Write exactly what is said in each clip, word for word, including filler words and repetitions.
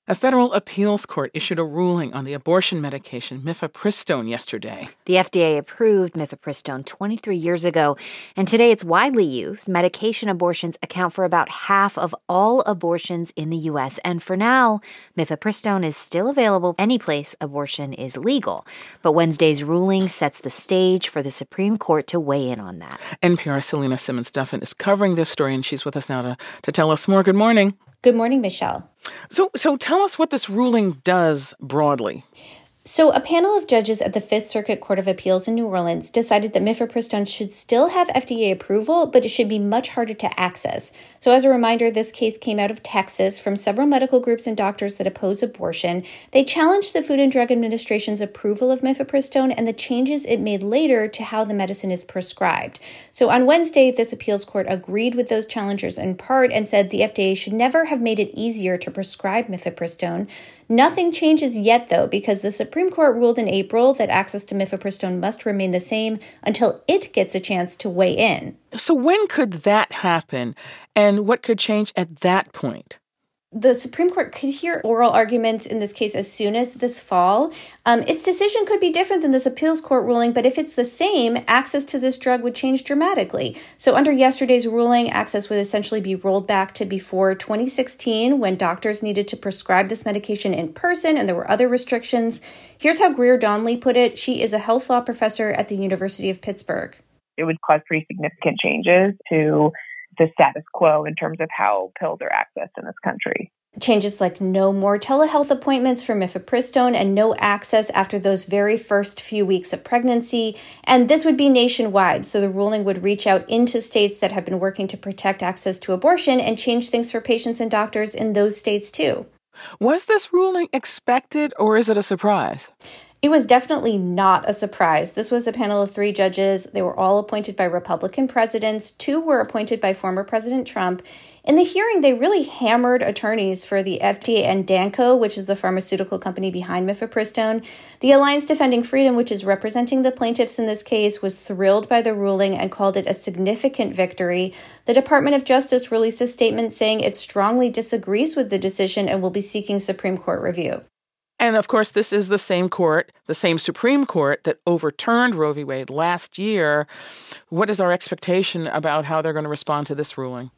A federal appeals court issued a ruling on the abortion medication mifepristone yesterday. The F D A approved mifepristone twenty-three years ago, and today it's widely used. Medication abortions account for about half of all abortions in the U S, and for now, mifepristone is still available any place abortion is legal. But Wednesday's ruling sets the stage for the Supreme Court to weigh in on that. N P R's Selena Simmons-Duffin is covering this story, and she's with us now to, to tell us more. Good morning. Good morning, Michelle. So, so tell us what this ruling does broadly. So a panel of judges at the Fifth Circuit Court of Appeals in New Orleans decided that mifepristone should still have F D A approval, but it should be much harder to access. So as a reminder, this case came out of Texas from several medical groups and doctors that oppose abortion. They challenged the Food and Drug Administration's approval of mifepristone and the changes it made later to how the medicine is prescribed. So on Wednesday, this appeals court agreed with those challengers in part and said the F D A should never have made it easier to prescribe mifepristone. Nothing changes yet, though, because the Supreme Court ruled in April that access to mifepristone must remain the same until it gets a chance to weigh in. So when could that happen, and what could change at that point? The Supreme Court could hear oral arguments in this case as soon as this fall. Um, its decision could be different than this appeals court ruling, but if it's the same, access to this drug would change dramatically. So under yesterday's ruling, access would essentially be rolled back to before twenty sixteen, when doctors needed to prescribe this medication in person and there were other restrictions. Here's how Greer Donnelly put it. She is a health law professor at the University of Pittsburgh. It would cause pretty significant changes to the status quo in terms of how pills are accessed in this country. Changes like no more telehealth appointments for mifepristone and no access after those very first few weeks of pregnancy. And this would be nationwide, so the ruling would reach out into states that have been working to protect access to abortion and change things for patients and doctors in those states too. Was this ruling expected, or is it a surprise? It was definitely not a surprise. This was a panel of three judges. They were all appointed by Republican presidents. Two were appointed by former President Trump. In the hearing, they really hammered attorneys for the F D A and Danco, which is the pharmaceutical company behind mifepristone. The Alliance Defending Freedom, which is representing the plaintiffs in this case, was thrilled by the ruling and called it a significant victory. The Department of Justice released a statement saying it strongly disagrees with the decision and will be seeking Supreme Court review. And, of course, this is the same court, the same Supreme Court that overturned Roe v. Wade last year. What is our expectation about how they're going to respond to this ruling?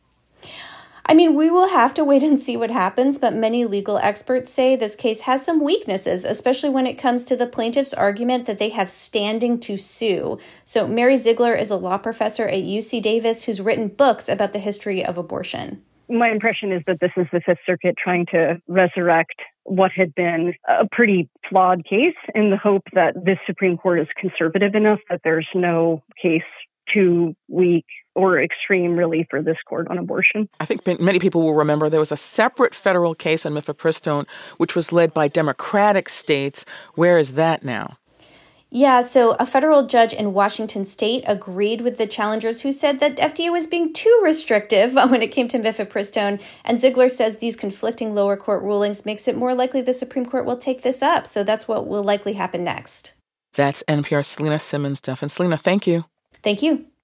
I mean, we will have to wait and see what happens, but many legal experts say this case has some weaknesses, especially when it comes to the plaintiff's argument that they have standing to sue. So Mary Ziegler is a law professor at U C Davis who's written books about the history of abortion. My impression is that this is the Fifth Circuit trying to resurrect what had been a pretty flawed case in the hope that this Supreme Court is conservative enough that there's no case too weak or extreme, really, for this court on abortion. I think many people will remember there was a separate federal case on mifepristone, which was led by Democratic states. Where is that now? Yeah, so a federal judge in Washington state agreed with the challengers who said that F D A was being too restrictive when it came to mifepristone. And Ziegler says these conflicting lower court rulings makes it more likely the Supreme Court will take this up. So that's what will likely happen next. That's N P R's Selena Simmons-Duffin. Selena, thank you. Thank you.